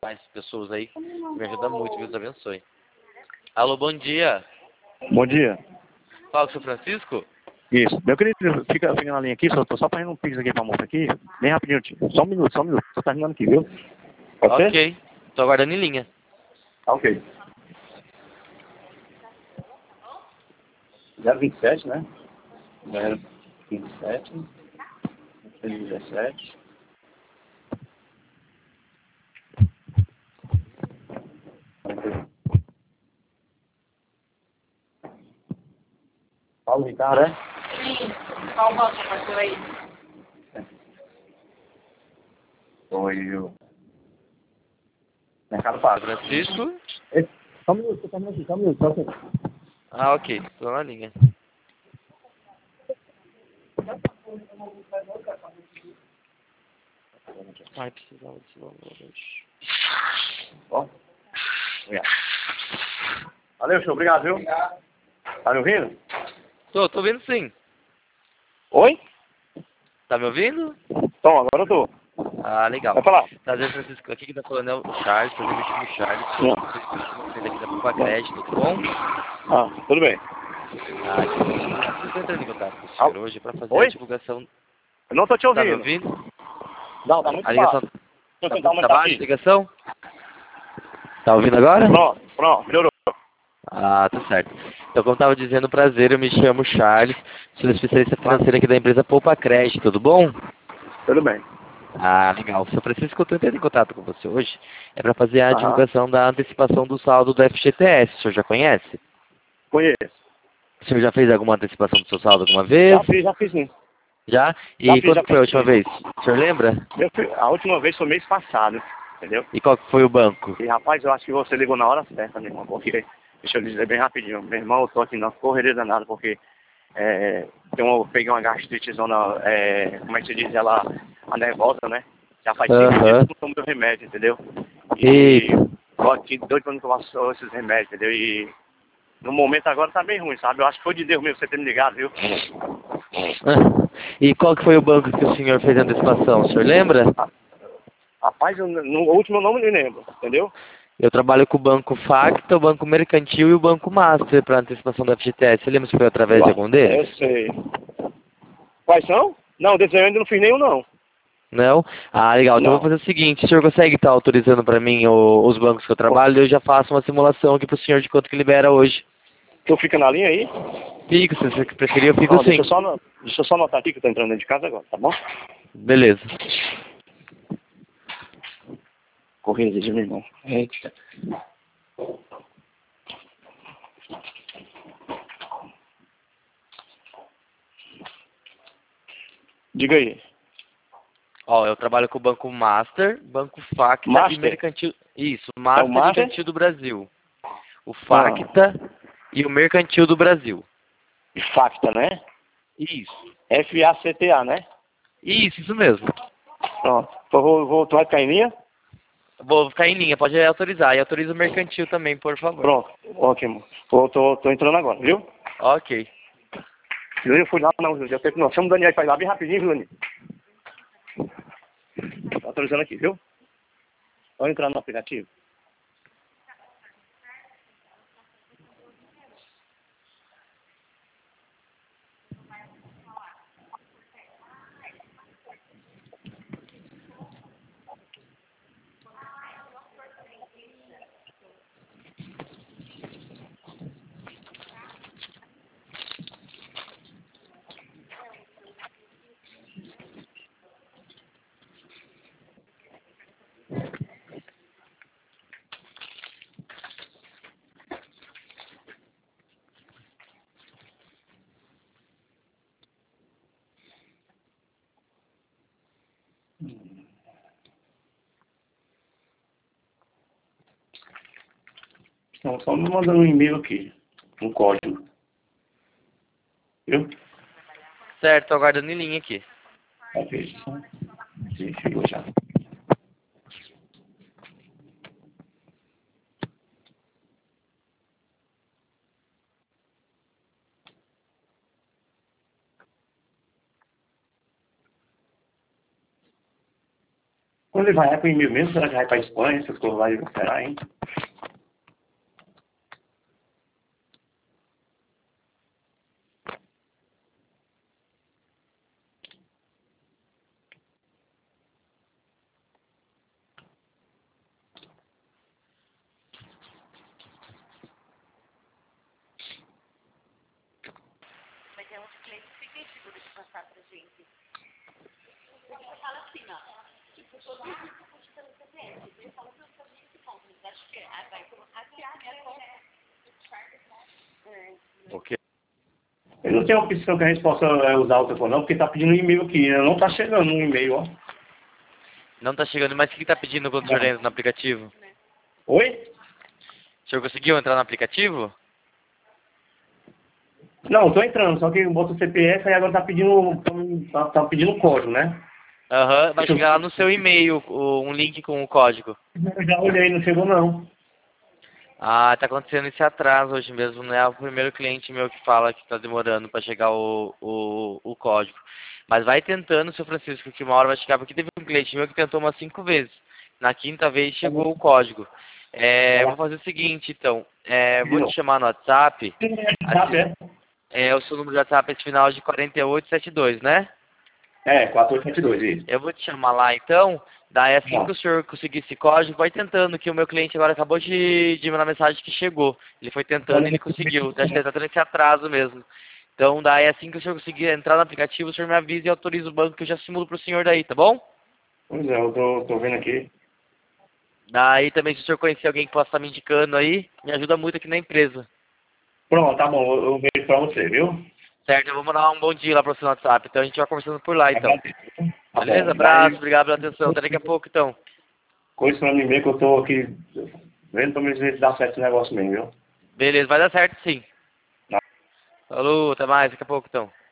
mais pessoas aí. Me ajuda muito, Deus abençoe. Alô, bom dia. Bom dia. Fala com o seu Francisco? Isso. Meu querido, fica na linha aqui, tô só fazendo um pix aqui pra moça aqui. Bem rapidinho, tio. Só um minuto. Tô terminando aqui, viu? Pode ser? Ok. Tô aguardando em linha. Tá ok. 027, né? 027, 117. Paulo Ricardo, é? Sim. Qual banco apareceu aí? Foi o Mercado Pago. Francisco? Só um minuto, tô terminando aqui, só um minuto. Só um minuto. Ah, ok. Tô na linha. Ai, precisava desse valor. Ó. Obrigado. Valeu, show. Obrigado, viu? Tá me ouvindo? Tô vendo sim. Oi? Tá me ouvindo? Tom, agora eu tô. Ah, legal. Vai falar. Prazer, Francisco. Aqui que tá falando é o Charles, prazer, me chamo Charles. Não. Sou daqui da Poupa Crédito, tudo bom? Ah, tudo bem. Ah, que bom. Eu tô entrando em contato com o senhor hoje pra fazer Oi? a divulgação. Eu não tô te Tá me ouvindo. ouvindo? Não, tá muito A ligação baixo. Deixa eu tá tentar muito aumentar baixa, a aqui. ligação? Tá ouvindo agora? Pronto, melhorou. Ah, tá certo. Então, como eu tava dizendo, prazer, eu me chamo Charles, sou especialista financeiro aqui da empresa Poupa Crédito, tudo bom? Tudo bem. Ah, legal. Se eu preciso que eu tô entrando em contato com você hoje, é para fazer a Aham. divulgação da antecipação do saldo do FGTS. O senhor já conhece? Conheço. O senhor já fez alguma antecipação do seu saldo alguma vez? Já fiz sim. Já? Já E fiz, quando foi a última sim. vez? O senhor lembra? A última vez foi mês passado, entendeu? E qual que foi o banco? E rapaz, eu acho que você ligou na hora certa, meu irmão, porque, deixa eu dizer bem rapidinho, meu irmão, eu tô aqui na correria danada, porque eu peguei uma gastritezona, como é que se diz, ela, a nervosa, né? Já faz 5 dias que eu Aham. não tomo meu remédio, entendeu? E Eita. tô aqui doido pra não tomar só esses remédios, entendeu? E no momento agora tá bem ruim, sabe? Eu acho que foi de Deus mesmo você ter me ligado, viu? Ah, e qual que foi o banco que o senhor fez a antecipação? O senhor lembra? Rapaz, no último eu não me lembro, entendeu? Eu trabalho com o Banco Facta, o Banco Mercantil e o Banco Master para antecipação do FGTS. Você lembra se foi através de algum deles? Eu sei. Quais são? Não, desse aí eu ainda não fiz nenhum, não. Não? Ah, legal. Então eu Não. vou fazer o seguinte, o senhor consegue estar autorizando para mim os bancos que eu trabalho? Eu já faço uma simulação aqui para o senhor de quanto que libera hoje. Tu fica na linha aí? Fico, se você preferir, eu fico Ó, sim. deixa eu só anotar aqui que eu tô entrando dentro de casa agora, tá bom? Beleza. Correia de meu irmão. Eita. Diga aí. Ó, eu trabalho com o Banco Master, Banco Facta e Master? Mercantil. Isso, É o Master e Master? Mercantil do Brasil. O Ah. Facta e o Mercantil do Brasil. Facta, né? Isso. FACTA, né? Isso mesmo. Pronto. Tu vai ficar em linha? Vou ficar em linha, pode autorizar. E autoriza o mercantil também, por favor. Pronto. Ótimo. Tô entrando agora, viu? Ok. Eu fui lá, não, eu tenho que não. Chama o Daniel pra ir lá bem rapidinho, viu, Daniel? Tô autorizando aqui, viu? Tô entrando no aplicativo. Então, só me mandando um e-mail aqui. Um código. Viu? Certo, tô aguardando em linha aqui. Ok. Chegou já. Quando ele vai, é pro e-mail mesmo? Será que vai pra Espanha? Essas coisas vai, será, hein? Mas é uns clientes que tem seguro de passar pra gente. Porque você fala assim, ó. Tipo, todo mundo que puxa pelo CPF. Ele fala que eu sabia que ponto. Mas acho que vai colocar que a minha conta. Ok. Ele não tem opção que a gente possa usar o telefone, não, porque tá pedindo um e-mail aqui. Não tá chegando um e-mail, ó. Não tá chegando, mas o que tá pedindo quando o senhor entra no aplicativo? Oi? O senhor conseguiu entrar no aplicativo? Não, tô entrando, só que bota o CPF e agora tá pedindo, tá pedindo código, né? Aham, vai chegar lá no seu e-mail um link com o código. Eu já olhei, não chegou não. Ah, tá acontecendo esse atraso hoje mesmo, né? É o primeiro cliente meu que fala que tá demorando pra chegar o código. Mas vai tentando, seu Francisco, que uma hora vai chegar, porque teve um cliente meu que tentou umas 5 vezes. Na quinta vez chegou o código. Eu vou fazer o seguinte, então. Vou te chamar no WhatsApp. Sabe, O seu número de WhatsApp é esse final de 4872, né? É, 4872, isso. Eu vou te chamar lá então, daí assim que o senhor conseguir esse código, vai tentando, que o meu cliente agora acabou de mandar mensagem que chegou. Ele foi tentando e ele conseguiu. Acho que ele tá tendo esse atraso mesmo. Então daí assim que o senhor conseguir entrar no aplicativo, o senhor me avisa e autoriza o banco que eu já simulo pro senhor daí, tá bom? Pois é, eu tô vendo aqui. Daí também se o senhor conhecer alguém que possa estar me indicando aí, me ajuda muito aqui na empresa. Pronto, tá bom, eu vejo pra você, viu? Certo, eu vou mandar um bom dia lá pro seu WhatsApp, então a gente vai conversando por lá então. Tá Beleza? bom. Abraço, Daí, obrigado pela atenção. Até daqui a pouco então. coisa pra mim ver que eu tô aqui vendo pra mim ver se dá certo esse negócio mesmo, viu? Beleza, vai dar certo sim. Falou, até mais, daqui a pouco então.